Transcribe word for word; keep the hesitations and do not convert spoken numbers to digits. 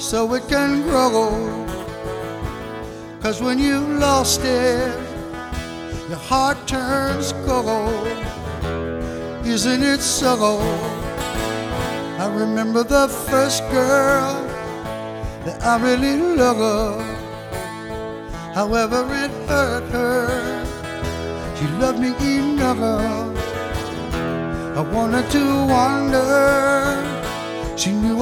so it can grow. 'Cause when you lost it, your heart turns cold. Isn't it so? I remember the first girl that I really loved. However it hurt her, she loved me enough. I wanted to wonder, she knew